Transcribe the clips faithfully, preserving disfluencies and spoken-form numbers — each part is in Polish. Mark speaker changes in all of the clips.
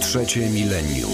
Speaker 1: Trzecie milenium.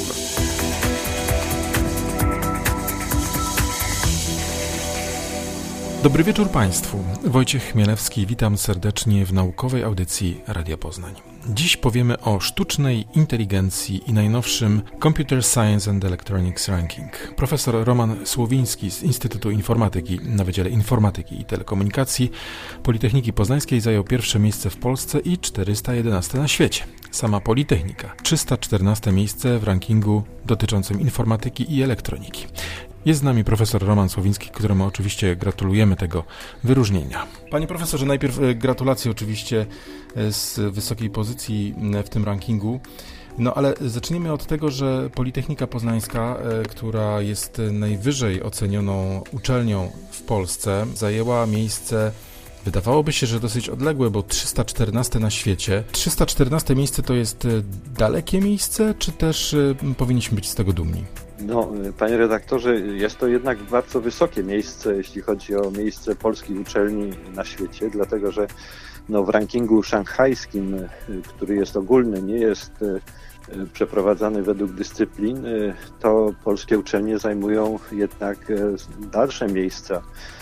Speaker 2: Dobry wieczór Państwu. Wojciech Chmielewski, witam serdecznie w naukowej audycji Radia Poznań. Dziś powiemy o sztucznej inteligencji i najnowszym Computer Science and Electronics Ranking. Profesor Roman Słowiński z Instytutu Informatyki na Wydziale Informatyki i Telekomunikacji Politechniki Poznańskiej zajął pierwsze miejsce w Polsce i czterysta jedenaste na świecie. Sama Politechnika, trzysta czternaste miejsce w rankingu dotyczącym informatyki i elektroniki. Jest z nami profesor Roman Słowiński, któremu oczywiście gratulujemy tego wyróżnienia. Panie profesorze, najpierw gratulacje oczywiście z wysokiej pozycji w tym rankingu. No ale zacznijmy od tego, że Politechnika Poznańska, która jest najwyżej ocenioną uczelnią w Polsce, zajęła miejsce, wydawałoby się, że dosyć odległe, bo trzysta czternaste na świecie. trzysta czternaste miejsce to jest dalekie miejsce, czy też powinniśmy być z tego dumni?
Speaker 3: No, panie redaktorze, jest to jednak bardzo wysokie miejsce, jeśli chodzi o miejsce polskich uczelni na świecie, dlatego że no, w rankingu szanghajskim, który jest ogólny, nie jest przeprowadzany według dyscyplin, to polskie uczelnie zajmują jednak dalsze miejsca.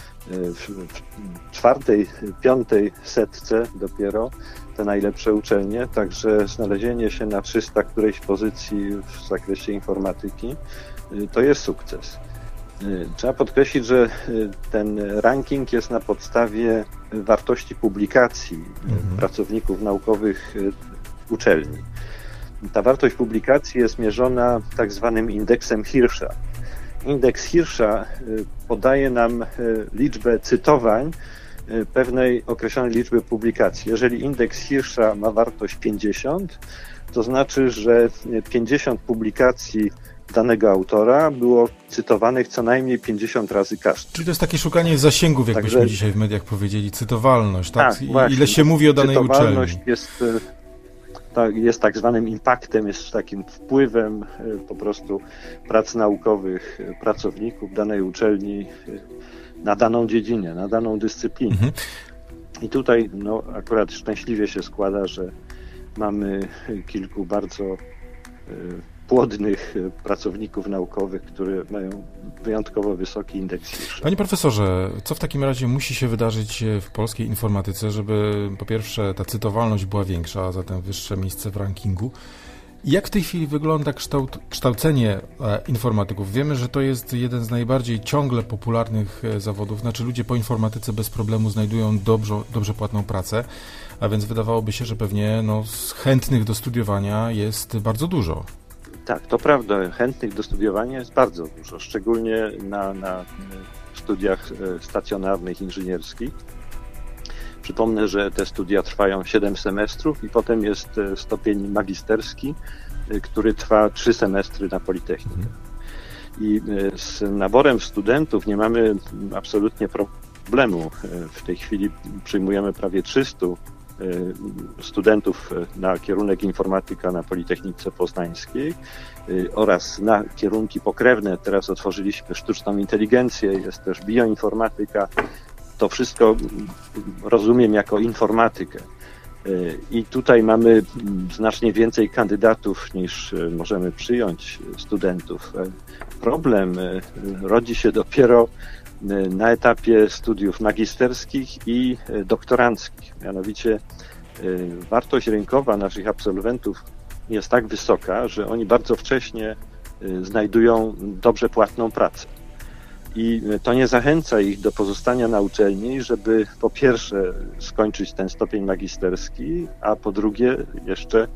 Speaker 3: W czwartej, piątej setce dopiero te najlepsze uczelnie, także znalezienie się na trzysta którejś pozycji w zakresie informatyki to jest sukces. Trzeba podkreślić, że ten ranking jest na podstawie wartości publikacji mhm. pracowników naukowych uczelni. Ta wartość publikacji jest mierzona tak zwanym indeksem Hirscha. Indeks Hirscha podaje nam liczbę cytowań pewnej określonej liczby publikacji. Jeżeli indeks Hirscha ma wartość pięćdziesiąt, to znaczy, że pięćdziesiąt publikacji danego autora było cytowanych co najmniej pięćdziesiąt razy każdy.
Speaker 2: Czyli to jest takie szukanie zasięgów, jakbyśmy Także, dzisiaj w mediach powiedzieli, cytowalność, tak?
Speaker 3: tak właśnie,
Speaker 2: ile się mówi o danej
Speaker 3: cytowalność
Speaker 2: uczelni.
Speaker 3: Jest, jest tak zwanym impaktem, jest takim wpływem po prostu prac naukowych pracowników danej uczelni na daną dziedzinę, na daną dyscyplinę. Mhm. I tutaj no, akurat szczęśliwie się składa, że mamy kilku bardzo y, płodnych pracowników naukowych, które mają wyjątkowo wysoki indeks Hirscha.
Speaker 2: Panie profesorze, co w takim razie musi się wydarzyć w polskiej informatyce, żeby po pierwsze ta cytowalność była większa, a zatem wyższe miejsce w rankingu? Jak w tej chwili wygląda kształt, kształcenie informatyków? Wiemy, że to jest jeden z najbardziej ciągle popularnych zawodów, znaczy ludzie po informatyce bez problemu znajdują dobrze, dobrze płatną pracę, a więc wydawałoby się, że pewnie no, chętnych do studiowania jest bardzo dużo.
Speaker 3: Tak, to prawda, chętnych do studiowania jest bardzo dużo, szczególnie na, na studiach stacjonarnych, inżynierskich. Przypomnę, że te studia trwają siedem semestrów i potem jest stopień magisterski, który trwa trzy semestry na Politechnice. I z naborem studentów nie mamy absolutnie problemu. W tej chwili przyjmujemy prawie trzysta studentów na kierunek informatyka na Politechnice Poznańskiej oraz na kierunki pokrewne. Teraz otworzyliśmy sztuczną inteligencję, jest też bioinformatyka. To wszystko rozumiem jako informatykę. I tutaj mamy znacznie więcej kandydatów niż możemy przyjąć studentów. Problem rodzi się dopiero na etapie studiów magisterskich i doktoranckich. Mianowicie wartość rynkowa naszych absolwentów jest tak wysoka, że oni bardzo wcześnie znajdują dobrze płatną pracę. I to nie zachęca ich do pozostania na uczelni, żeby po pierwsze skończyć ten stopień magisterski, a po drugie jeszcze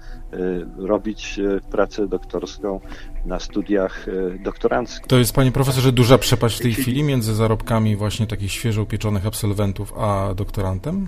Speaker 3: robić pracę doktorską na studiach doktoranckich.
Speaker 2: To jest, panie profesorze, duża przepaść w tej chwili między zarobkami właśnie takich świeżo upieczonych absolwentów a doktorantem?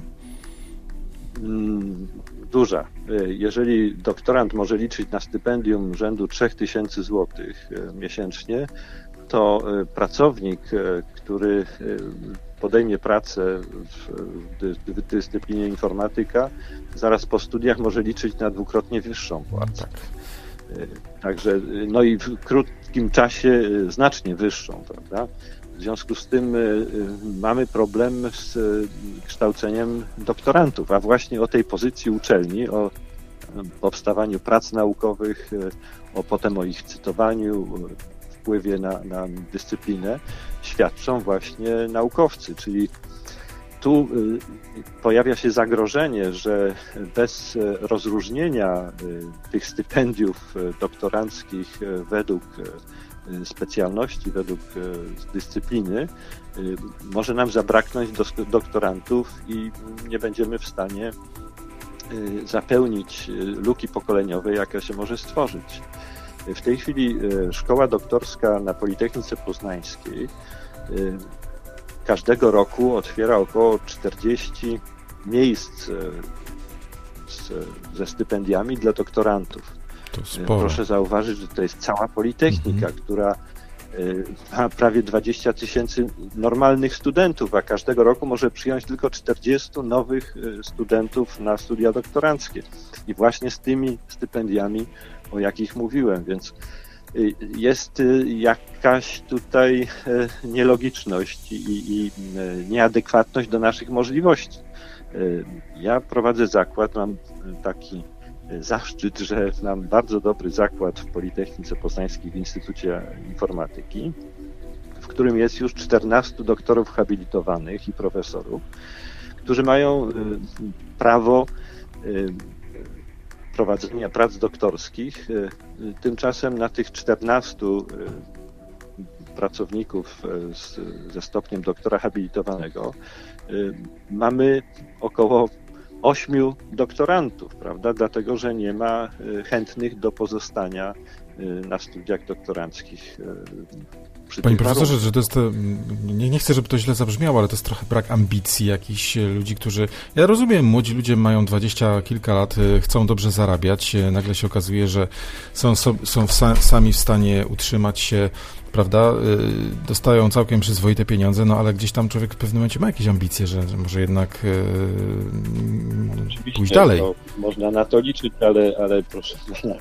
Speaker 3: Duża. Jeżeli doktorant może liczyć na stypendium rzędu trzy tysiące złotych miesięcznie, to pracownik, który podejmie pracę w dyscyplinie informatyka, zaraz po studiach może liczyć na dwukrotnie wyższą płacę. Tak. Także, no i w krótkim czasie znacznie wyższą, prawda? W związku z tym mamy problem z kształceniem doktorantów, a właśnie o tej pozycji uczelni, o powstawaniu prac naukowych, o potem o ich cytowaniu, wpływie na, na dyscyplinę, świadczą właśnie naukowcy, czyli tu pojawia się zagrożenie, że bez rozróżnienia tych stypendiów doktoranckich według specjalności, według dyscypliny, może nam zabraknąć doktorantów i nie będziemy w stanie zapełnić luki pokoleniowej, jaka się może stworzyć. W tej chwili szkoła doktorska na Politechnice Poznańskiej każdego roku otwiera około czterdzieści miejsc z, ze stypendiami dla doktorantów. Proszę zauważyć, że to jest cała Politechnika, mhm. która ma prawie dwadzieścia tysięcy normalnych studentów, a każdego roku może przyjąć tylko czterdziestu nowych studentów na studia doktoranckie. I właśnie z tymi stypendiami, o jakich mówiłem, więc jest jakaś tutaj nielogiczność i, i nieadekwatność do naszych możliwości. Ja prowadzę zakład, mam taki zaszczyt, że mam bardzo dobry zakład w Politechnice Poznańskiej w Instytucie Informatyki, w którym jest już czternastu doktorów habilitowanych i profesorów, którzy mają prawo prowadzenia prac doktorskich. Tymczasem na tych czternastu pracowników z, ze stopniem doktora habilitowanego mamy około ośmiu doktorantów, prawda? Dlatego, że nie ma chętnych do pozostania na studiach doktoranckich.
Speaker 2: Panie profesorze, że to jest, nie, nie chcę, żeby to źle zabrzmiało, ale to jest trochę brak ambicji jakichś ludzi, którzy, ja rozumiem, młodzi ludzie mają dwadzieścia kilka lat, chcą dobrze zarabiać, nagle się okazuje, że są, są sami w stanie utrzymać się, prawda, dostają całkiem przyzwoite pieniądze, no ale gdzieś tam człowiek w pewnym momencie ma jakieś ambicje, że, że może jednak
Speaker 3: Oczywiście,
Speaker 2: pójść dalej.
Speaker 3: No, można na to liczyć, ale, ale proszę pana,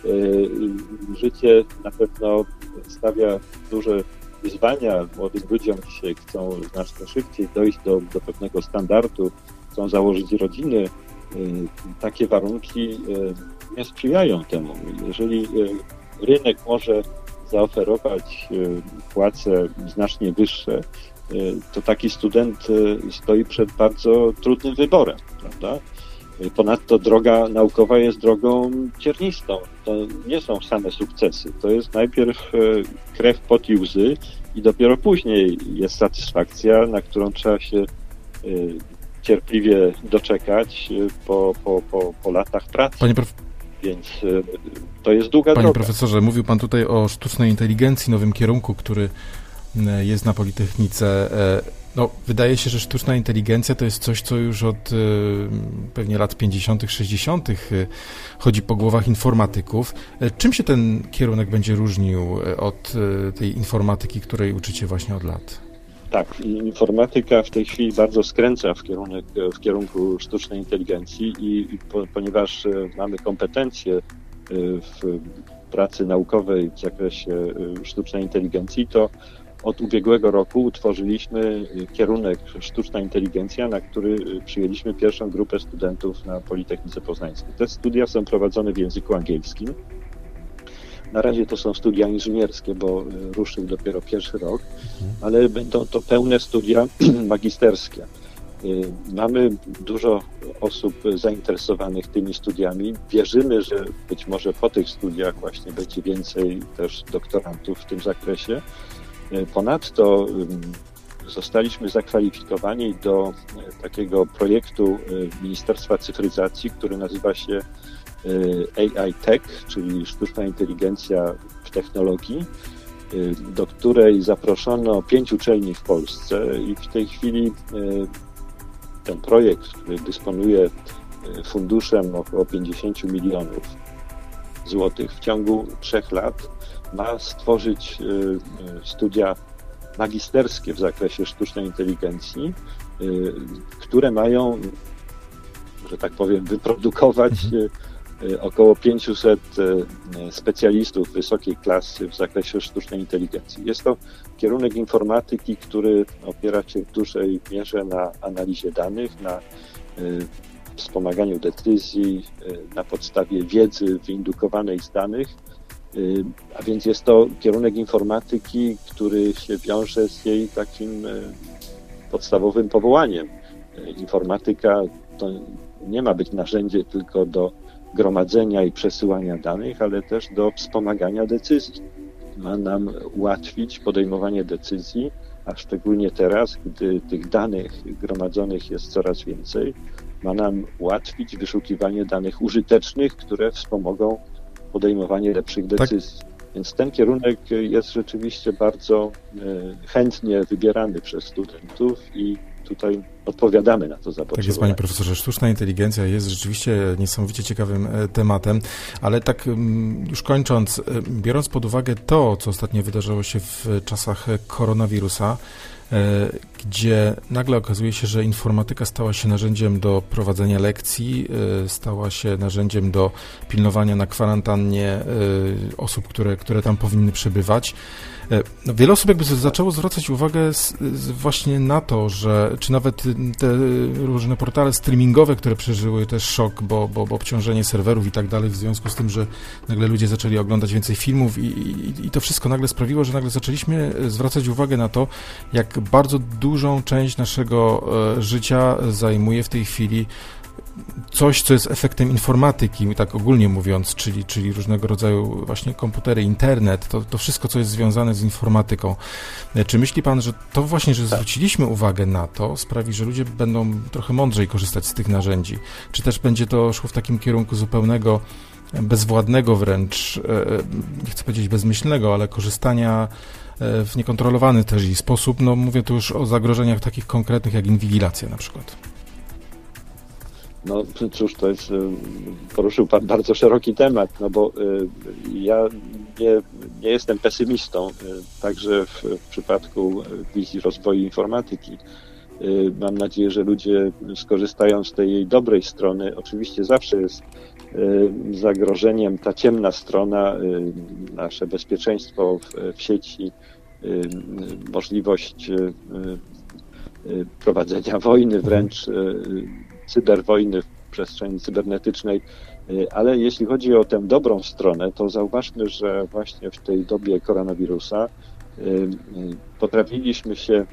Speaker 3: życie na pewno stawia duże wyzwania młodym ludziom. Dzisiaj chcą znacznie szybciej dojść do, do pewnego standardu, chcą założyć rodziny. Takie warunki nie sprzyjają temu. Jeżeli rynek może zaoferować płace znacznie wyższe, to taki student stoi przed bardzo trudnym wyborem, prawda? Ponadto droga naukowa jest drogą ciernistą. To nie są same sukcesy. To jest najpierw krew, pot i łzy i dopiero później jest satysfakcja, na którą trzeba się cierpliwie doczekać po, po, po, po latach pracy.
Speaker 2: Panie prof...
Speaker 3: Więc to jest długa
Speaker 2: Panie
Speaker 3: droga.
Speaker 2: Panie profesorze, mówił pan tutaj o sztucznej inteligencji, nowym kierunku, który jest na Politechnice. No, wydaje się, że sztuczna inteligencja to jest coś, co już od y, pewnie lat pięćdziesiątych, sześćdziesiątych y, chodzi po głowach informatyków. Y, czym się ten kierunek będzie różnił od y, tej informatyki, której uczycie właśnie od lat?
Speaker 3: Tak, informatyka w tej chwili bardzo skręca w, kierunek, w kierunku sztucznej inteligencji i, i po, ponieważ mamy kompetencje w pracy naukowej w zakresie sztucznej inteligencji, to od ubiegłego roku utworzyliśmy kierunek sztuczna inteligencja, na który przyjęliśmy pierwszą grupę studentów na Politechnice Poznańskiej. Te studia są prowadzone w języku angielskim. Na razie to są studia inżynierskie, bo ruszył dopiero pierwszy rok, ale będą to pełne studia magisterskie. Mamy dużo osób zainteresowanych tymi studiami. Wierzymy, że być może po tych studiach właśnie będzie więcej też doktorantów w tym zakresie. Ponadto zostaliśmy zakwalifikowani do takiego projektu Ministerstwa Cyfryzacji, który nazywa się A I Tech, czyli sztuczna inteligencja w technologii, do której zaproszono pięć uczelni w Polsce i w tej chwili ten projekt, który dysponuje funduszem około pięćdziesiąt milionów złotych, w ciągu trzech lat ma stworzyć studia magisterskie w zakresie sztucznej inteligencji, które mają, że tak powiem, wyprodukować około pięciuset specjalistów wysokiej klasy w zakresie sztucznej inteligencji. Jest to kierunek informatyki, który opiera się w dużej mierze na analizie danych, na wspomaganiu decyzji na podstawie wiedzy wyindukowanej z danych, a więc jest to kierunek informatyki, który się wiąże z jej takim podstawowym powołaniem. Informatyka to nie ma być narzędzie tylko do gromadzenia i przesyłania danych, ale też do wspomagania decyzji. Ma nam ułatwić podejmowanie decyzji, a szczególnie teraz, gdy tych danych gromadzonych jest coraz więcej, ma nam ułatwić wyszukiwanie danych użytecznych, które wspomogą podejmowanie lepszych decyzji. Tak. Więc ten kierunek jest rzeczywiście bardzo chętnie wybierany przez studentów i tutaj odpowiadamy na to zapotrzebowanie.
Speaker 2: Tak jest, panie profesorze. Sztuczna inteligencja jest rzeczywiście niesamowicie ciekawym tematem, ale tak już kończąc, biorąc pod uwagę to, co ostatnio wydarzyło się w czasach koronawirusa, gdzie nagle okazuje się, że informatyka stała się narzędziem do prowadzenia lekcji, stała się narzędziem do pilnowania na kwarantannie osób, które, które tam powinny przebywać. No, wiele osób jakby zaczęło zwracać uwagę z, z właśnie na to, że czy nawet te różne portale streamingowe, które przeżyły też szok, bo, bo, bo obciążenie serwerów i tak dalej, w związku z tym, że nagle ludzie zaczęli oglądać więcej filmów i, i, i to wszystko nagle sprawiło, że nagle zaczęliśmy zwracać uwagę na to, jak bardzo dużą część naszego e, życia zajmuje w tej chwili coś, co jest efektem informatyki, tak ogólnie mówiąc, czyli, czyli różnego rodzaju właśnie komputery, internet, to, to wszystko, co jest związane z informatyką. Czy myśli pan, że to właśnie, że zwróciliśmy uwagę na to, sprawi, że ludzie będą trochę mądrzej korzystać z tych narzędzi? Czy też będzie to szło w takim kierunku zupełnego, bezwładnego wręcz, nie chcę powiedzieć bezmyślnego, ale korzystania w niekontrolowany też i sposób? No mówię tu już o zagrożeniach takich konkretnych, jak inwigilacja na przykład.
Speaker 3: No cóż, to jest, poruszył pan bardzo szeroki temat, no bo ja nie, nie jestem pesymistą, także w, w przypadku wizji rozwoju informatyki. Mam nadzieję, że ludzie skorzystają z tej jej dobrej strony. Oczywiście zawsze jest zagrożeniem ta ciemna strona, nasze bezpieczeństwo w, w sieci, możliwość prowadzenia wojny wręcz, cyberwojny w przestrzeni cybernetycznej, ale jeśli chodzi o tę dobrą stronę, to zauważmy, że właśnie w tej dobie koronawirusa potrafiliśmy się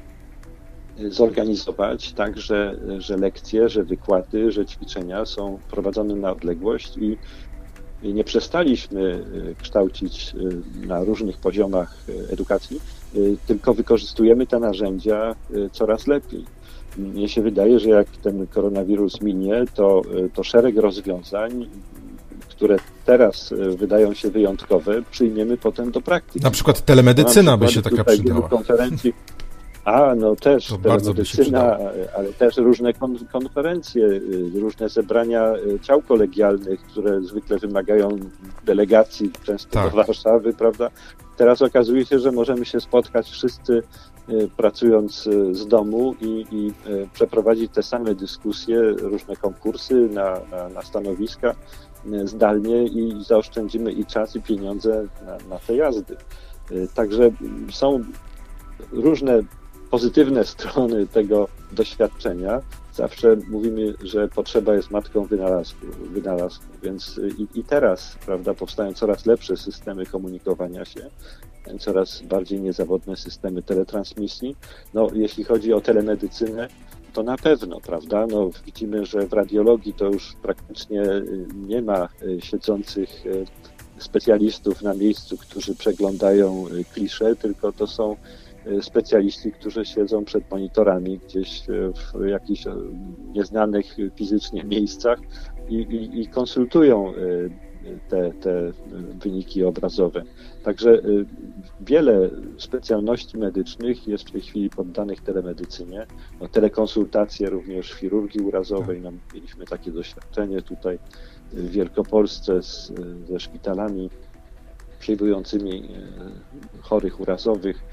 Speaker 3: zorganizować tak, że, że lekcje, że wykłady, że ćwiczenia są prowadzone na odległość i nie przestaliśmy kształcić na różnych poziomach edukacji, tylko wykorzystujemy te narzędzia coraz lepiej. Mnie się wydaje, że jak ten koronawirus minie, to, to szereg rozwiązań, które teraz wydają się wyjątkowe, przyjmiemy potem do praktyki.
Speaker 2: Na przykład telemedycyna by się taka przydała.
Speaker 3: Konferencji. A, no też to telemedycyna, ale też różne kon- konferencje, różne zebrania ciał kolegialnych, które zwykle wymagają delegacji, często tak. do Warszawy, prawda? Teraz okazuje się, że możemy się spotkać wszyscy pracując z domu i, i przeprowadzić te same dyskusje, różne konkursy na, na, na stanowiska zdalnie i zaoszczędzimy i czas, i pieniądze na, na te jazdy. Także są różne pozytywne strony tego doświadczenia. Zawsze mówimy, że potrzeba jest matką wynalazku, wynalazku. Więc i, i teraz, prawda, powstają coraz lepsze systemy komunikowania się, coraz bardziej niezawodne systemy teletransmisji. No, jeśli chodzi o telemedycynę, to na pewno, prawda, no, widzimy, że w radiologii to już praktycznie nie ma siedzących specjalistów na miejscu, którzy przeglądają klisze, tylko to są specjaliści, którzy siedzą przed monitorami gdzieś w jakichś nieznanych fizycznie miejscach i, i, i konsultują te, te wyniki obrazowe. Także wiele specjalności medycznych jest w tej chwili poddanych telemedycynie. No, telekonsultacje również w chirurgii urazowej. No, mieliśmy takie doświadczenie tutaj w Wielkopolsce z, ze szpitalami przyjmującymi chorych urazowych.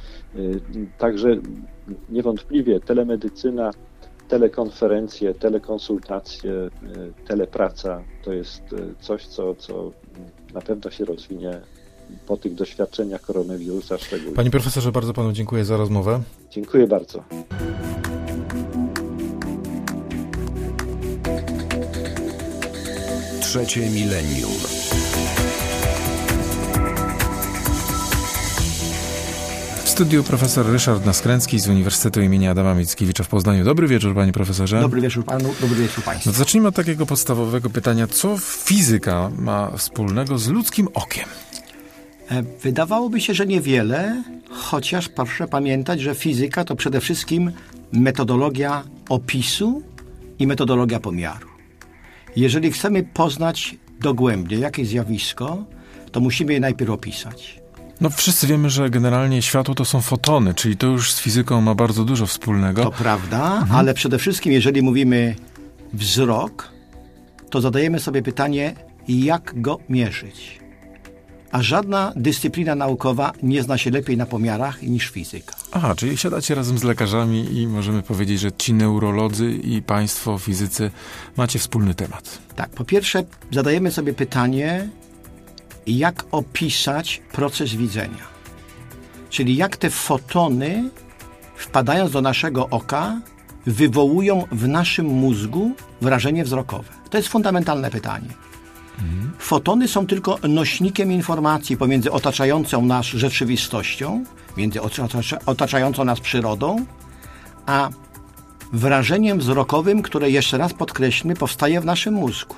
Speaker 3: Także niewątpliwie telemedycyna, telekonferencje, telekonsultacje, telepraca to jest coś, co, co na pewno się rozwinie po tych doświadczeniach koronawirusa szczególnie.
Speaker 2: Panie profesorze, bardzo panu dziękuję za rozmowę.
Speaker 3: Dziękuję bardzo.
Speaker 1: Trzecie milenium.
Speaker 2: W studiu profesor Ryszard Naskręcki z Uniwersytetu imienia Adama Mickiewicza w Poznaniu. Dobry wieczór, panie profesorze.
Speaker 4: Dobry wieczór panu, dobry wieczór państwu.
Speaker 2: No zacznijmy od takiego podstawowego pytania. Co fizyka ma wspólnego z ludzkim okiem?
Speaker 4: Wydawałoby się, że niewiele, chociaż proszę pamiętać, że fizyka to przede wszystkim metodologia opisu i metodologia pomiaru. Jeżeli chcemy poznać dogłębnie jakieś zjawisko, to musimy je najpierw opisać.
Speaker 2: No wszyscy wiemy, że generalnie światło to są fotony, czyli to już z fizyką ma bardzo dużo wspólnego.
Speaker 4: To prawda, mhm. ale przede wszystkim jeżeli mówimy wzrok, to zadajemy sobie pytanie, jak go mierzyć. A żadna dyscyplina naukowa nie zna się lepiej na pomiarach niż fizyka.
Speaker 2: Aha, czyli siadacie razem z lekarzami i możemy powiedzieć, że ci neurolodzy i państwo fizycy macie wspólny temat.
Speaker 4: Tak, po pierwsze zadajemy sobie pytanie, jak opisać proces widzenia. Czyli jak te fotony, wpadając do naszego oka, wywołują w naszym mózgu wrażenie wzrokowe. To jest fundamentalne pytanie. Mhm. Fotony są tylko nośnikiem informacji pomiędzy otaczającą nas rzeczywistością, między otaczającą nas przyrodą, a wrażeniem wzrokowym, które jeszcze raz podkreślmy, powstaje w naszym mózgu.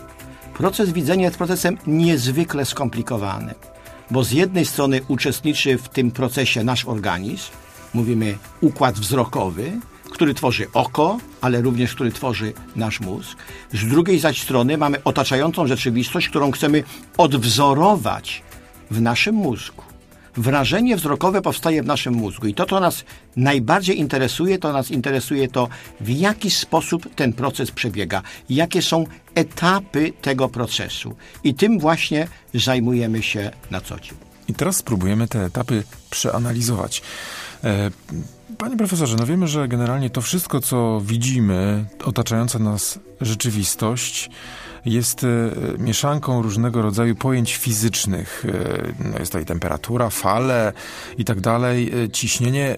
Speaker 4: Proces widzenia jest procesem niezwykle skomplikowanym, bo z jednej strony uczestniczy w tym procesie nasz organizm, mówimy układ wzrokowy, który tworzy oko, ale również który tworzy nasz mózg. Z drugiej zaś strony mamy otaczającą rzeczywistość, którą chcemy odwzorować w naszym mózgu. Wrażenie wzrokowe powstaje w naszym mózgu i to, co nas najbardziej interesuje, to nas interesuje to, w jaki sposób ten proces przebiega, jakie są etapy tego procesu. I tym właśnie zajmujemy się na co dzień.
Speaker 2: I teraz spróbujemy te etapy przeanalizować. E, panie profesorze, no wiemy, że generalnie to wszystko, co widzimy, otaczająca nas rzeczywistość, jest mieszanką różnego rodzaju pojęć fizycznych. No jest to i temperatura, fale i tak dalej, ciśnienie.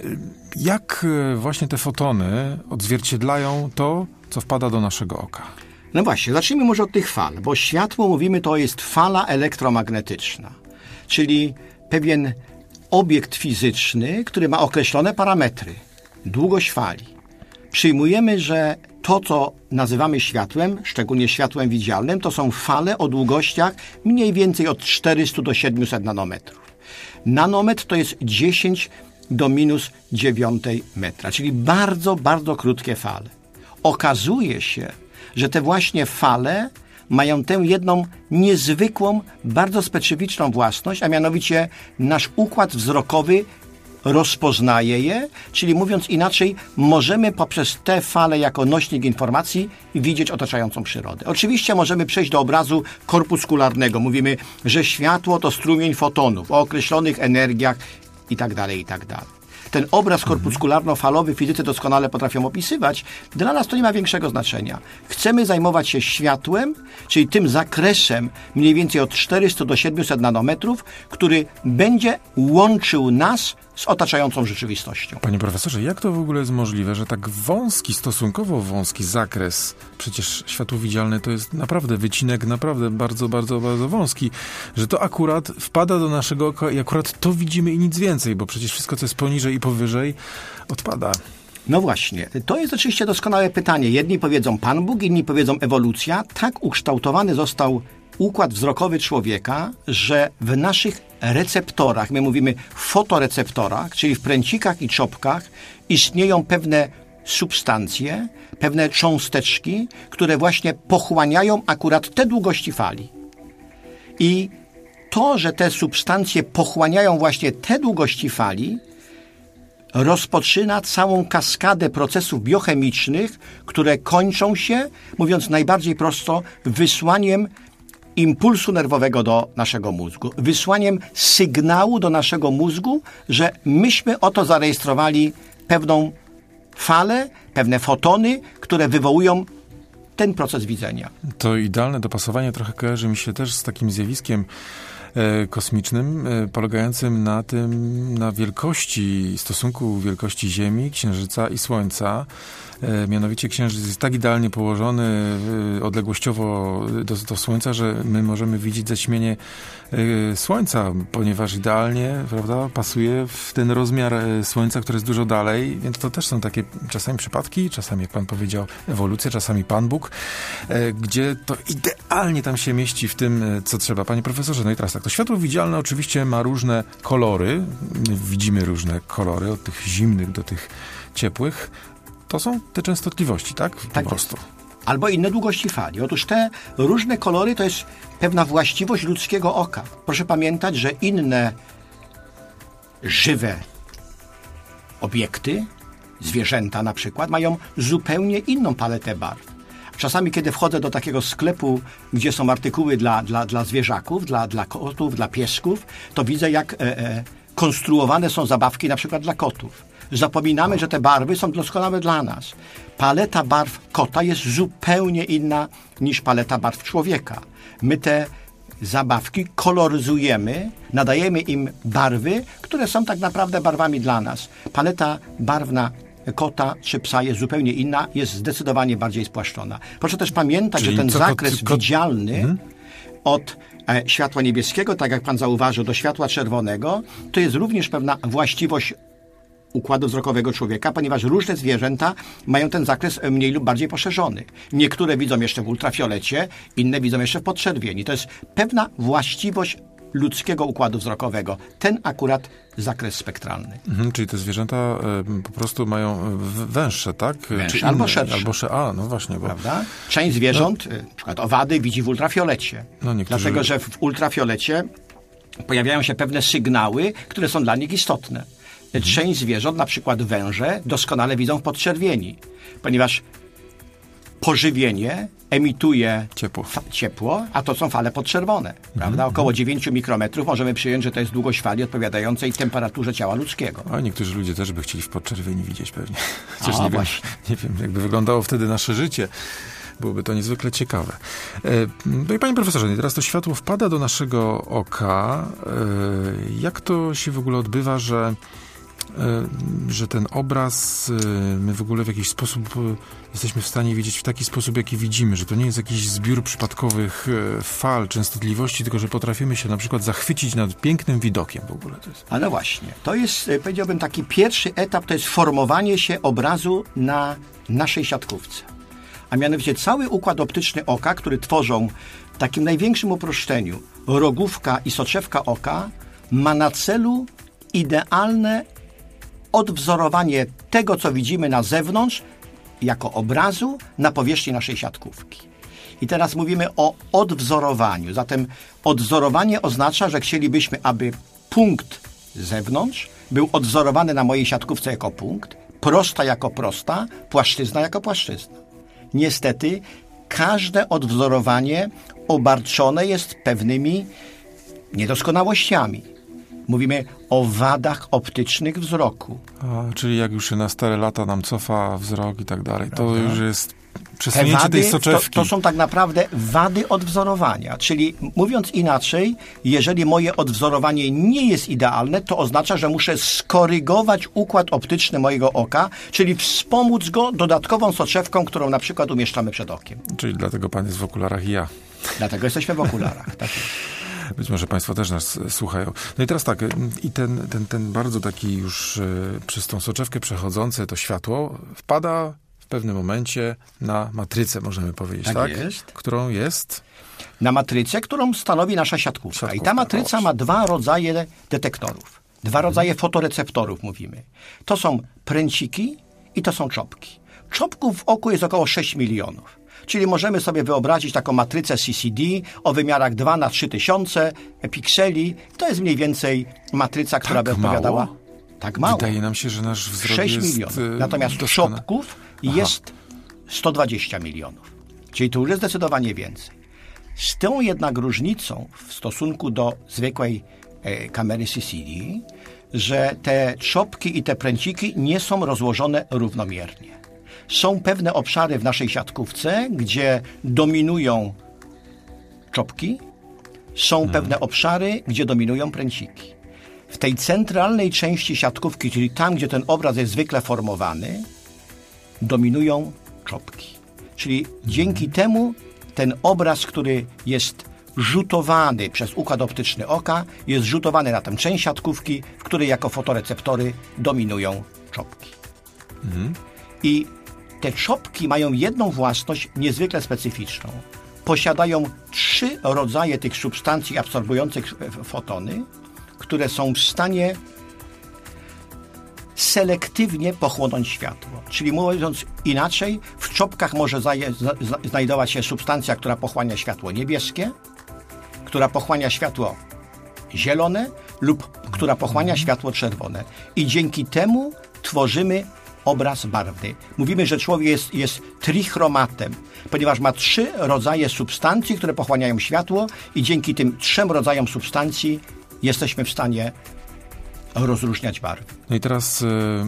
Speaker 2: Jak właśnie te fotony odzwierciedlają to, co wpada do naszego oka?
Speaker 4: No właśnie, zacznijmy może od tych fal, bo światło, mówimy, to jest fala elektromagnetyczna, czyli pewien obiekt fizyczny, który ma określone parametry, długość fali. Przyjmujemy, że to, co nazywamy światłem, szczególnie światłem widzialnym, to są fale o długościach mniej więcej od czterysta do siedmiuset nanometrów. Nanometr to jest dziesięć do minus dziewiątej metra, czyli bardzo, bardzo krótkie fale. Okazuje się, że te właśnie fale mają tę jedną niezwykłą, bardzo specyficzną własność, a mianowicie nasz układ wzrokowy rozpoznaje je, czyli mówiąc inaczej, możemy poprzez te fale jako nośnik informacji widzieć otaczającą przyrodę. Oczywiście możemy przejść do obrazu korpuskularnego. Mówimy, że światło to strumień fotonów o określonych energiach i tak dalej, i tak dalej. Ten obraz korpuskularno-falowy fizycy doskonale potrafią opisywać. Dla nas to nie ma większego znaczenia. Chcemy zajmować się światłem, czyli tym zakresem mniej więcej od czterysta do siedmiuset nanometrów, który będzie łączył nas z otaczającą rzeczywistością.
Speaker 2: Panie profesorze, jak to w ogóle jest możliwe, że tak wąski, stosunkowo wąski zakres, przecież światło widzialne to jest naprawdę wycinek, naprawdę bardzo, bardzo, bardzo wąski, że to akurat wpada do naszego oka i akurat to widzimy i nic więcej, bo przecież wszystko, co jest poniżej i powyżej, odpada.
Speaker 4: No właśnie, to jest oczywiście doskonałe pytanie. Jedni powiedzą Pan Bóg, inni powiedzą ewolucja. Tak ukształtowany został układ wzrokowy człowieka, że w naszych receptorach, my mówimy fotoreceptorach, czyli w pręcikach i czopkach istnieją pewne substancje, pewne cząsteczki, które właśnie pochłaniają akurat te długości fali. I to, że te substancje pochłaniają właśnie te długości fali, rozpoczyna całą kaskadę procesów biochemicznych, które kończą się, mówiąc najbardziej prosto, wysłaniem impulsu nerwowego do naszego mózgu, wysłaniem sygnału do naszego mózgu, że myśmy oto zarejestrowali pewną falę, pewne fotony, które wywołują ten proces widzenia.
Speaker 2: To idealne dopasowanie trochę kojarzy mi się też z takim zjawiskiem e, kosmicznym, e, polegającym na tym, na wielkości, stosunku wielkości Ziemi, Księżyca i Słońca. E, mianowicie Księżyc jest tak idealnie położony e, odległościowo do, do Słońca, że my możemy widzieć zaćmienie e, Słońca, ponieważ idealnie, prawda, pasuje w ten rozmiar e, Słońca, który jest dużo dalej, więc to też są takie czasami przypadki, czasami, jak pan powiedział, ewolucja, czasami Pan Bóg, e, gdzie to idealnie tam się mieści w tym, e, co trzeba. Panie profesorze, no i teraz tak, to światło widzialne oczywiście ma różne kolory, widzimy różne kolory, od tych zimnych do tych ciepłych. To są te częstotliwości, tak? Po
Speaker 4: tak
Speaker 2: prostu.
Speaker 4: Jest. Albo inne długości fali. Otóż te różne kolory to jest pewna właściwość ludzkiego oka. Proszę pamiętać, że inne żywe obiekty, zwierzęta na przykład, mają zupełnie inną paletę barw. Czasami, kiedy wchodzę do takiego sklepu, gdzie są artykuły dla, dla, dla zwierzaków, dla, dla kotów, dla piesków, to widzę, jak e, e, konstruowane są zabawki na przykład dla kotów. Zapominamy, że te barwy są doskonałe dla nas. Paleta barw kota jest zupełnie inna niż paleta barw człowieka. My te zabawki koloryzujemy, nadajemy im barwy, które są tak naprawdę barwami dla nas. Paleta barwna kota czy psa jest zupełnie inna, jest zdecydowanie bardziej spłaszczona. Proszę też pamiętać,
Speaker 2: Czyli
Speaker 4: że ten
Speaker 2: co,
Speaker 4: zakres
Speaker 2: kot, kot...
Speaker 4: widzialny
Speaker 2: hmm?
Speaker 4: od e, światła niebieskiego, tak jak pan zauważył, do światła czerwonego, to jest również pewna właściwość układu wzrokowego człowieka, ponieważ różne zwierzęta mają ten zakres mniej lub bardziej poszerzony. Niektóre widzą jeszcze w ultrafiolecie, inne widzą jeszcze w podczerwieni. To jest pewna właściwość ludzkiego układu wzrokowego. Ten akurat zakres spektralny.
Speaker 2: Mhm, czyli te zwierzęta y, po prostu mają węższe, tak?
Speaker 4: Węższe
Speaker 2: Czy
Speaker 4: albo
Speaker 2: inne,
Speaker 4: szersze.
Speaker 2: Albo sze, a, no właśnie. Bo...
Speaker 4: Prawda? Część zwierząt, no. na przykład owady, widzi w ultrafiolecie.
Speaker 2: No, niektórzy...
Speaker 4: Dlatego, że w ultrafiolecie pojawiają się pewne sygnały, które są dla nich istotne. Mhm. Część zwierząt, na przykład węże, doskonale widzą w podczerwieni, ponieważ pożywienie emituje
Speaker 2: ciepło.
Speaker 4: Fa- ciepło, a to są fale podczerwone. Prawda? Mm-hmm. Około dziewięć mikrometrów możemy przyjąć, że to jest długość fali odpowiadającej temperaturze ciała ludzkiego.
Speaker 2: A niektórzy ludzie też by chcieli w podczerwieni widzieć pewnie. Chociaż
Speaker 4: a,
Speaker 2: nie, wiem,
Speaker 4: właśnie.
Speaker 2: nie wiem, jakby wyglądało wtedy nasze życie. Byłoby to niezwykle ciekawe. No i panie profesorze, teraz to światło wpada do naszego oka. Jak to się w ogóle odbywa, że że ten obraz my w ogóle w jakiś sposób jesteśmy w stanie widzieć w taki sposób, jaki widzimy, że to nie jest jakiś zbiór przypadkowych fal, częstotliwości, tylko że potrafimy się na przykład zachwycić nad pięknym widokiem w ogóle. To jest...
Speaker 4: Ale właśnie, to jest, powiedziałbym, taki pierwszy etap, to jest formowanie się obrazu na naszej siatkówce. A mianowicie cały układ optyczny oka, który tworzą w takim największym uproszczeniu rogówka i soczewka oka, ma na celu idealne odwzorowanie tego, co widzimy na zewnątrz, jako obrazu na powierzchni naszej siatkówki. I teraz mówimy o odwzorowaniu. Zatem odwzorowanie oznacza, że chcielibyśmy, aby punkt z zewnątrz był odwzorowany na mojej siatkówce jako punkt, prosta jako prosta, płaszczyzna jako płaszczyzna. Niestety każde odwzorowanie obarczone jest pewnymi niedoskonałościami. Mówimy o wadach optycznych wzroku.
Speaker 2: A, czyli jak już się na stare lata nam cofa wzrok i tak dalej, to
Speaker 4: Prawda?
Speaker 2: już jest przesunięcie tej soczewki.
Speaker 4: To, to są tak naprawdę wady odwzorowania. Czyli mówiąc inaczej, jeżeli moje odwzorowanie nie jest idealne, to oznacza, że muszę skorygować układ optyczny mojego oka, czyli wspomóc go dodatkową soczewką, którą na przykład umieszczamy przed okiem.
Speaker 2: Czyli dlatego pan jest w okularach i ja.
Speaker 4: Dlatego jesteśmy w okularach. Tak.
Speaker 2: Być może państwo też nas słuchają. No i teraz tak, i ten, ten, ten bardzo taki już y, przez tą soczewkę przechodzące to światło wpada w pewnym momencie na matrycę, możemy powiedzieć, tak?
Speaker 4: Tak jest.
Speaker 2: Którą jest?
Speaker 4: Na matrycę, którą stanowi nasza siatkówka.
Speaker 2: Siatkówka,
Speaker 4: I ta matryca ma dwa rodzaje detektorów. Dwa
Speaker 2: mhm.
Speaker 4: rodzaje fotoreceptorów, mówimy. To są pręciki i to są czopki. Czopków w oku jest około sześć milionów. Czyli możemy sobie wyobrazić taką matrycę C C D o wymiarach dwa na trzy tysiące pikseli. To jest mniej więcej matryca, która
Speaker 2: tak
Speaker 4: by odpowiadała.
Speaker 2: Mało?
Speaker 4: Tak mało.
Speaker 2: Wydaje nam się, że nasz wzrok
Speaker 4: sześć
Speaker 2: jest
Speaker 4: milionów. Natomiast
Speaker 2: doskonale.
Speaker 4: czopków
Speaker 2: Aha.
Speaker 4: jest sto dwadzieścia milionów. Czyli tu już jest zdecydowanie więcej. Z tą jednak różnicą w stosunku do zwykłej e, kamery C C D, że te czopki i te pręciki nie są rozłożone równomiernie. Są pewne obszary w naszej siatkówce, gdzie dominują czopki, są hmm. pewne obszary, gdzie dominują pręciki. W tej centralnej części siatkówki, czyli tam, gdzie ten obraz jest zwykle formowany, dominują czopki. Czyli mhm. dzięki temu ten obraz, który jest rzutowany przez układ optyczny oka, jest rzutowany na tę część siatkówki, w której jako fotoreceptory dominują czopki. Mhm. I te czopki mają jedną własność niezwykle specyficzną. Posiadają trzy rodzaje tych substancji absorbujących fotony, które są w stanie selektywnie pochłonąć światło. Czyli mówiąc inaczej, w czopkach może zaje, zna, znajdować się substancja, która pochłania światło niebieskie, która pochłania światło zielone lub która pochłania światło czerwone. I dzięki temu tworzymy obraz barwny. Mówimy, że człowiek jest, jest trichromatem, ponieważ ma trzy rodzaje substancji, które pochłaniają światło i dzięki tym trzem rodzajom substancji jesteśmy w stanie rozróżniać barwy.
Speaker 2: No i teraz y,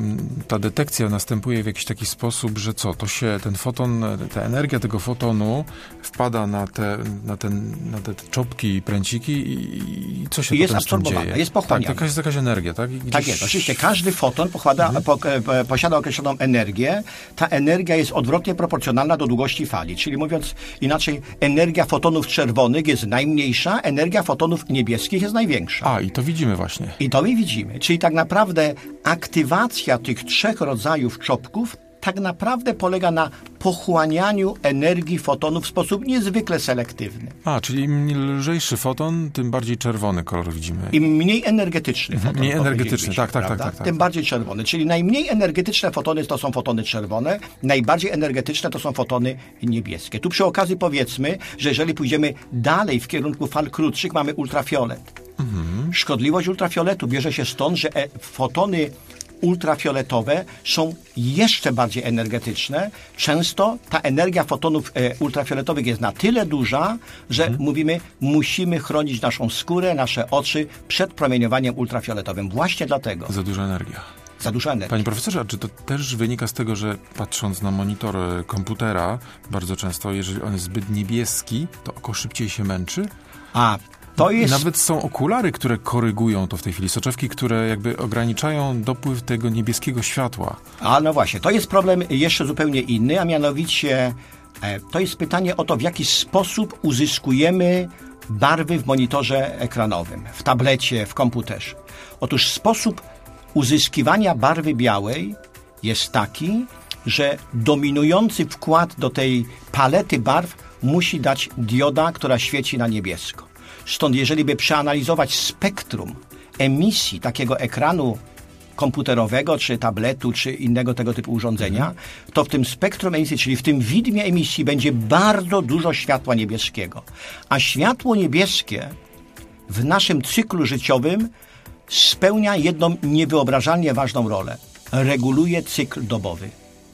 Speaker 2: ta detekcja następuje w jakiś taki sposób, że co? To się, ten foton, ta energia tego fotonu wpada na te, na ten, na te czopki i pręciki i, i co się
Speaker 4: I jest
Speaker 2: potem z tym
Speaker 4: absorbowana,
Speaker 2: dzieje?
Speaker 4: jest pochłaniana.
Speaker 2: Tak, to jest jakaś energia, tak? I gdzieś...
Speaker 4: Tak jest. Oczywiście każdy foton pochłada, mhm. po, po, posiada określoną energię. Ta energia jest odwrotnie proporcjonalna do długości fali. Czyli mówiąc inaczej, energia fotonów czerwonych jest najmniejsza, energia fotonów niebieskich jest największa.
Speaker 2: A, i to widzimy właśnie.
Speaker 4: I to my widzimy. Czyli tak naprawdę aktywacja tych trzech rodzajów czopków tak naprawdę polega na pochłanianiu energii fotonów w sposób niezwykle selektywny.
Speaker 2: A, czyli im lżejszy foton, tym bardziej czerwony kolor widzimy.
Speaker 4: Im mniej energetyczny foton.
Speaker 2: Mniej energetyczny, tak, tak, tak, tak, tak.
Speaker 4: Tym bardziej czerwony. Czyli najmniej energetyczne fotony to są fotony czerwone, najbardziej energetyczne to są fotony niebieskie. Tu przy okazji powiedzmy, że jeżeli pójdziemy dalej w kierunku fal krótszych, mamy ultrafiolet. Mhm. Szkodliwość ultrafioletu bierze się stąd, że fotony ultrafioletowe są jeszcze bardziej energetyczne. Często ta energia fotonów e, ultrafioletowych jest na tyle duża, że mhm. mówimy, musimy chronić naszą skórę, nasze oczy przed promieniowaniem ultrafioletowym. Właśnie dlatego.
Speaker 2: Za duża energia.
Speaker 4: Za duża energia.
Speaker 2: Panie profesorze, a czy to też wynika z tego, że patrząc na monitor komputera, bardzo często, jeżeli on jest zbyt niebieski, to oko szybciej się męczy?
Speaker 4: A To jest...
Speaker 2: Nawet są okulary, które korygują to w tej chwili, soczewki, które jakby ograniczają dopływ tego niebieskiego światła.
Speaker 4: A no właśnie, to jest problem jeszcze zupełnie inny, a mianowicie e, to jest pytanie o to, w jaki sposób uzyskujemy barwy w monitorze ekranowym, w tablecie, w komputerze. Otóż sposób uzyskiwania barwy białej jest taki, że dominujący wkład do tej palety barw musi dać dioda, która świeci na niebiesko. Stąd jeżeli by przeanalizować spektrum emisji takiego ekranu komputerowego, czy tabletu, czy innego tego typu urządzenia, to w tym spektrum emisji, czyli w tym widmie emisji będzie bardzo dużo światła niebieskiego. A światło niebieskie w naszym cyklu życiowym spełnia jedną niewyobrażalnie ważną rolę. Reguluje cykl dobowy.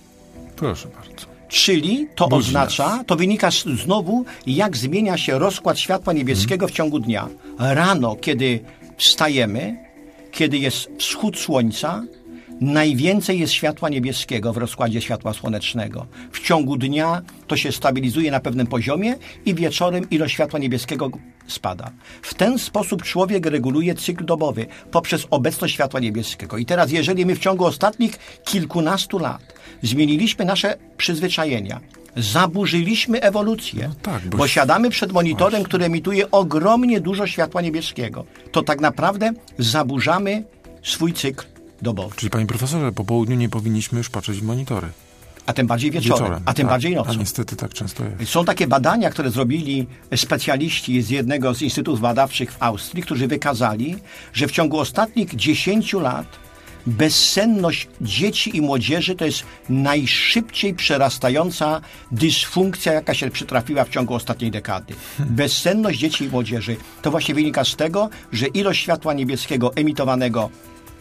Speaker 2: Proszę bardzo.
Speaker 4: Czyli to
Speaker 2: Budzi
Speaker 4: oznacza,
Speaker 2: nas.
Speaker 4: to wynika znowu, jak zmienia się rozkład światła niebieskiego hmm. w ciągu dnia. Rano, kiedy wstajemy, kiedy jest wschód słońca, najwięcej jest światła niebieskiego w rozkładzie światła słonecznego. W ciągu dnia to się stabilizuje na pewnym poziomie i wieczorem ilość światła niebieskiego spada. W ten sposób człowiek reguluje cykl dobowy poprzez obecność światła niebieskiego. I teraz, jeżeli my w ciągu ostatnich kilkunastu lat zmieniliśmy nasze przyzwyczajenia, zaburzyliśmy ewolucję, no tak, bo... bo siadamy przed monitorem, Właśnie. który emituje ogromnie dużo światła niebieskiego, to tak naprawdę zaburzamy swój cykl dobowy.
Speaker 2: Czyli, panie profesorze, po południu nie powinniśmy już patrzeć w monitory.
Speaker 4: A tym bardziej wieczorem, wieczorem a tym
Speaker 2: tak,
Speaker 4: bardziej nocą.
Speaker 2: A niestety tak często jest.
Speaker 4: Są takie badania, które zrobili specjaliści z jednego z instytutów badawczych w Austrii, którzy wykazali, że w ciągu ostatnich dziesięciu lat bezsenność dzieci i młodzieży to jest najszybciej przerastająca dysfunkcja, jaka się przytrafiła w ciągu ostatniej dekady. Bezsenność dzieci i młodzieży to właśnie wynika z tego, że ilość światła niebieskiego emitowanego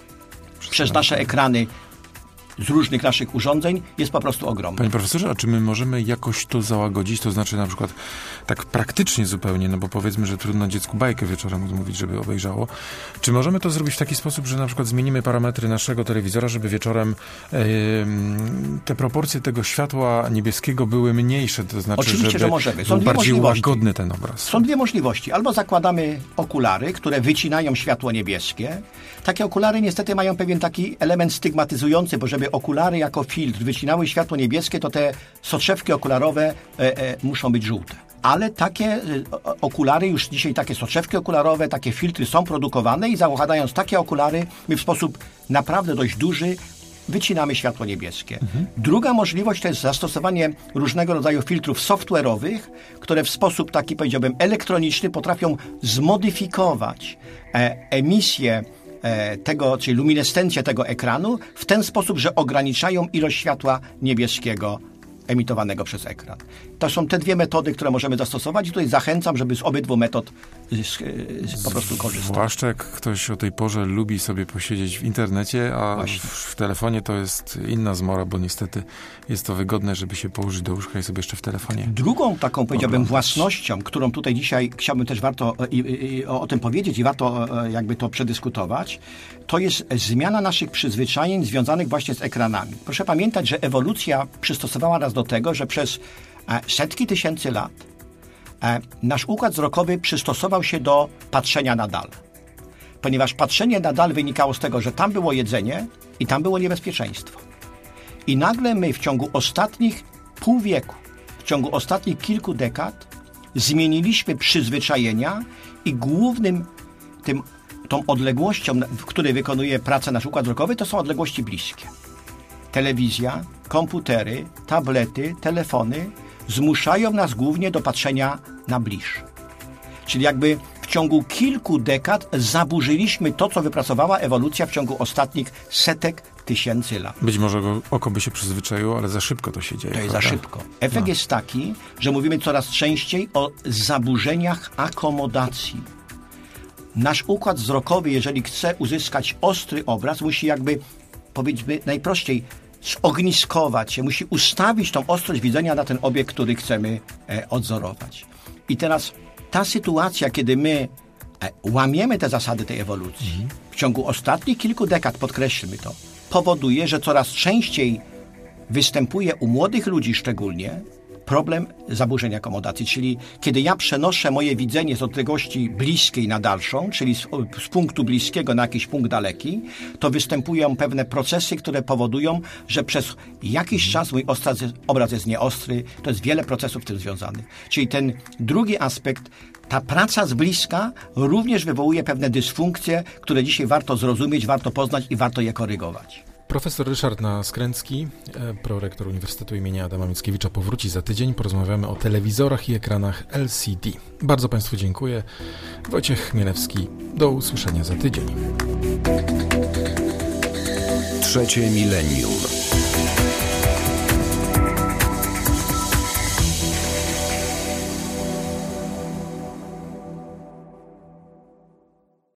Speaker 4: przez nasze ekrany z różnych naszych urządzeń jest po prostu ogromna.
Speaker 2: Panie profesorze, a czy my możemy jakoś to załagodzić? To znaczy na przykład tak praktycznie zupełnie, no bo powiedzmy, że trudno dziecku bajkę wieczorem mówić, żeby obejrzało. Czy możemy to zrobić w taki sposób, że na przykład zmienimy parametry naszego telewizora, żeby wieczorem yy, te proporcje tego światła niebieskiego były mniejsze? To znaczy,
Speaker 4: Oczywiście,
Speaker 2: żeby
Speaker 4: że możemy. Są
Speaker 2: był
Speaker 4: dwie
Speaker 2: bardziej
Speaker 4: możliwości.
Speaker 2: łagodny ten obraz.
Speaker 4: Są dwie możliwości. Albo zakładamy okulary, które wycinają światło niebieskie. Takie okulary niestety mają pewien taki element stygmatyzujący, bo żeby żeby okulary jako filtr wycinały światło niebieskie, to te soczewki okularowe e, e, muszą być żółte. Ale takie e, okulary, już dzisiaj takie soczewki okularowe, takie filtry są produkowane i zakładając takie okulary, my w sposób naprawdę dość duży wycinamy światło niebieskie. Mhm. Druga możliwość to jest zastosowanie różnego rodzaju filtrów software'owych, które w sposób taki, powiedziałbym, elektroniczny potrafią zmodyfikować e, emisję e, tego, czyli luminescencję tego ekranu w ten sposób, że ograniczają ilość światła niebieskiego emitowanego przez ekran. To są te dwie metody, które możemy zastosować i tutaj zachęcam, żeby z obydwu metod z, z, po prostu korzystać.
Speaker 2: Zwłaszcza jak ktoś o tej porze lubi sobie posiedzieć w internecie, a w, w telefonie to jest inna zmora, bo niestety jest to wygodne, żeby się położyć do łóżka i sobie jeszcze w telefonie.
Speaker 4: Drugą taką, powiedziałbym, własnością, którą tutaj dzisiaj chciałbym też warto i, i, o, o tym powiedzieć i warto jakby to przedyskutować, to jest zmiana naszych przyzwyczajeń związanych właśnie z ekranami. Proszę pamiętać, że ewolucja przystosowała nas do tego, że przez setki tysięcy lat nasz układ wzrokowy przystosował się do patrzenia na dal. Ponieważ patrzenie na dal wynikało z tego, że tam było jedzenie i tam było niebezpieczeństwo. I nagle my w ciągu ostatnich pół wieku, w ciągu ostatnich kilku dekad zmieniliśmy przyzwyczajenia i głównym tym, tą odległością, w której wykonuje pracę nasz układ wzrokowy, to są odległości bliskie. Telewizja, komputery, tablety, telefony zmuszają nas głównie do patrzenia na bliższe. Czyli jakby w ciągu kilku dekad zaburzyliśmy to, co wypracowała ewolucja w ciągu ostatnich setek tysięcy lat.
Speaker 2: Być może oko by się przyzwyczaiło, ale za szybko to się dzieje.
Speaker 4: To jest
Speaker 2: prawda?
Speaker 4: za szybko. Efekt
Speaker 2: no.
Speaker 4: jest taki, że mówimy coraz częściej o zaburzeniach akomodacji. Nasz układ wzrokowy, jeżeli chce uzyskać ostry obraz, musi jakby, powiedzmy najprościej, zogniskować się, musi ustawić tą ostrość widzenia na ten obiekt, który chcemy e, odzorować. I teraz ta sytuacja, kiedy my e, łamiemy te zasady tej ewolucji, mhm. w ciągu ostatnich kilku dekad, podkreślmy to, powoduje, że coraz częściej występuje u młodych ludzi szczególnie problem zaburzeń akomodacji, czyli kiedy ja przenoszę moje widzenie z odległości bliskiej na dalszą, czyli z, z punktu bliskiego na jakiś punkt daleki, to występują pewne procesy, które powodują, że przez jakiś czas mój obraz jest nieostry. To jest wiele procesów z tym związanych. Czyli ten drugi aspekt, ta praca z bliska również wywołuje pewne dysfunkcje, które dzisiaj warto zrozumieć, warto poznać i warto je korygować.
Speaker 2: Profesor Ryszard Naskręcki, prorektor Uniwersytetu imienia Adama Mickiewicza, powróci za tydzień. Porozmawiamy o telewizorach i ekranach L C D. Bardzo Państwu dziękuję. Wojciech Chmielewski. Do usłyszenia za tydzień.
Speaker 1: Trzecie milenium.